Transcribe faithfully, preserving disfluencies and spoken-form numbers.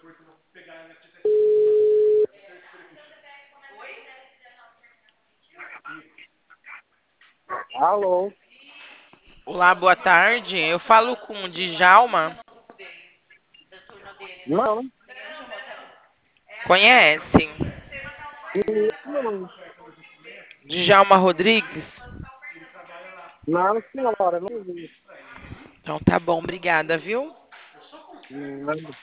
Alô? Olá, boa tarde. Eu falo com o Djalma. Não, Conhece? não, Djalma Rodrigues? não, senhora, não vi. Então tá bom, obrigada, viu? Não.